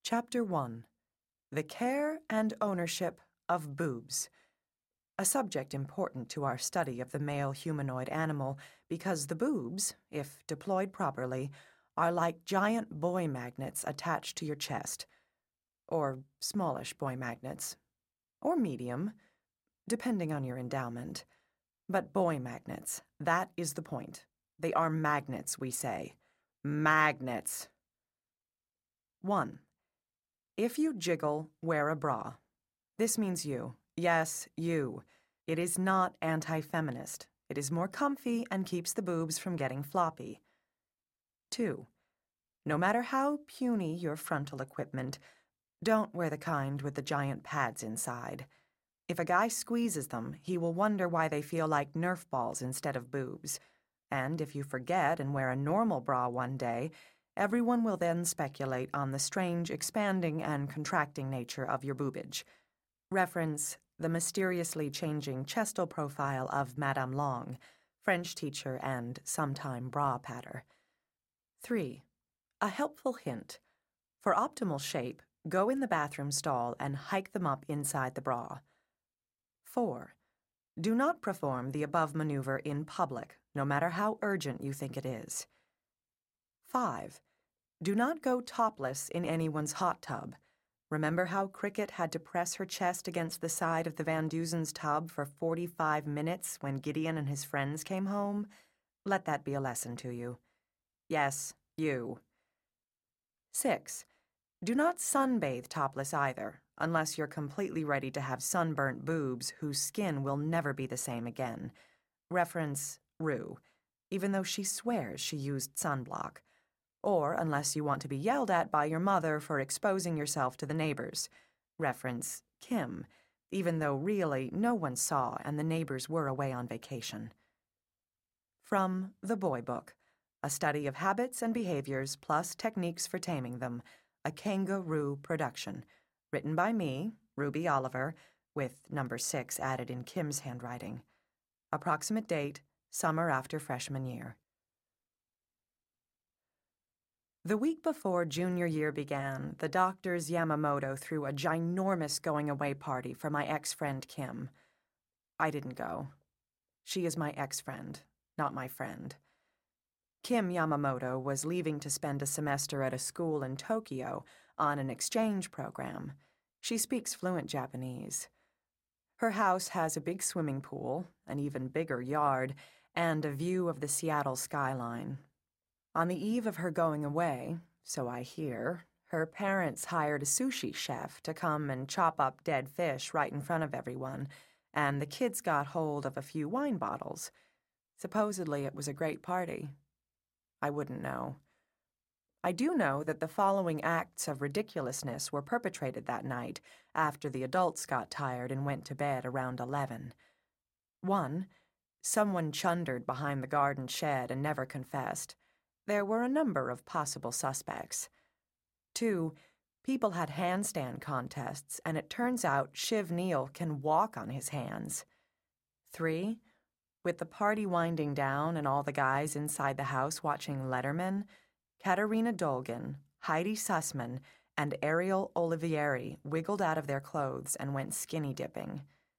Chapter 1. The Care and Ownership of Boobs. A subject important to our study of the male humanoid animal because the boobs, if deployed properly, are like giant boy magnets attached to your chest. Or smallish boy magnets. Or medium, depending on your endowment. But boy magnets, that is the point. They are magnets, we say. Magnets. 1. If you jiggle, wear a bra. This means you. Yes, you. It is not anti-feminist. It is more comfy and keeps the boobs from getting floppy. 2. No matter how puny your frontal equipment, don't wear the kind with the giant pads inside. If a guy squeezes them, he will wonder why they feel like Nerf balls instead of boobs. And if you forget and wear a normal bra one day, everyone will then speculate on the strange expanding and contracting nature of your boobage. Reference the mysteriously changing chestal profile of Madame Long, French teacher and sometime bra patter. 3. A helpful hint. For optimal shape, go in the bathroom stall and hike them up inside the bra. 4. Do not perform the above maneuver in public, no matter how urgent you think it is. 5. Do not go topless in anyone's hot tub. Remember how Cricket had to press her chest against the side of the Van Duzen's tub for 45 minutes when Gideon and his friends came home? Let that be a lesson to you. Yes, you. 6. Do not sunbathe topless either, unless you're completely ready to have sunburnt boobs whose skin will never be the same again. Reference Rue, even though she swears she used sunblock. Or unless you want to be yelled at by your mother for exposing yourself to the neighbors. Reference Kim, even though really no one saw and the neighbors were away on vacation. From The Boy Book, a study of habits and behaviors plus techniques for taming them, a Kangaroo production. Written by me, Ruby Oliver, with number 6 added in Kim's handwriting. Approximate date, summer after freshman year. The week before junior year began, the doctors Yamamoto threw a ginormous going-away party for my ex-friend Kim. I didn't go. She is my ex-friend, not my friend. Kim Yamamoto was leaving to spend a semester at a school in Tokyo on an exchange program. She speaks fluent Japanese. Her house has a big swimming pool, an even bigger yard, and a view of the Seattle skyline. On the eve of her going away, so I hear, her parents hired a sushi chef to come and chop up dead fish right in front of everyone, and the kids got hold of a few wine bottles. Supposedly it was a great party. I wouldn't know. I do know that the following acts of ridiculousness were perpetrated that night after the adults got tired and went to bed around 11. 1. Someone chundered behind the garden shed and never confessed. There were a number of possible suspects. 2. People had handstand contests, and it turns out Shiv Neal can walk on his hands. 3. With the party winding down and all the guys inside the house watching Letterman, Katerina Dolgin, Heidi Sussman, and Ariel Olivieri wiggled out of their clothes and went skinny dipping.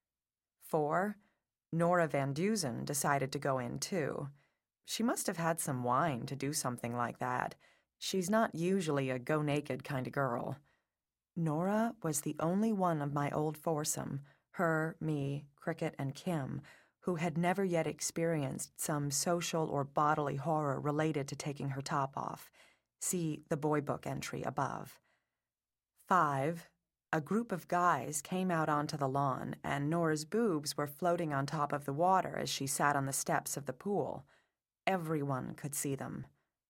4. Nora Van Duzen decided to go in too. She must have had some wine to do something like that. She's not usually a go-naked kind of girl. Nora was the only one of my old foursome, her, me, Cricket, and Kim, who had never yet experienced some social or bodily horror related to taking her top off. See the Boy Book entry above. 5. A group of guys came out onto the lawn, and Nora's boobs were floating on top of the water as she sat on the steps of the pool. Everyone could see them.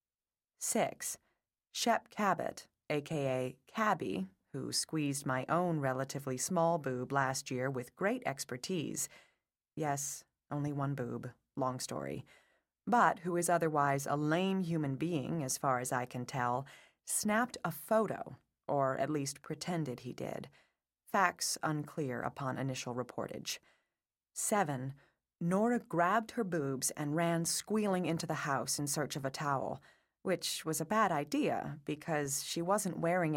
6. Shep Cabot, a.k.a. Cabby, who squeezed my own relatively small boob last year with great expertise. Yes, only one boob, long story. But who is otherwise a lame human being, as far as I can tell, snapped a photo, or at least pretended he did. Facts unclear upon initial reportage. 7. Nora grabbed her boobs and ran squealing into the house in search of a towel, which was a bad idea because she wasn't wearing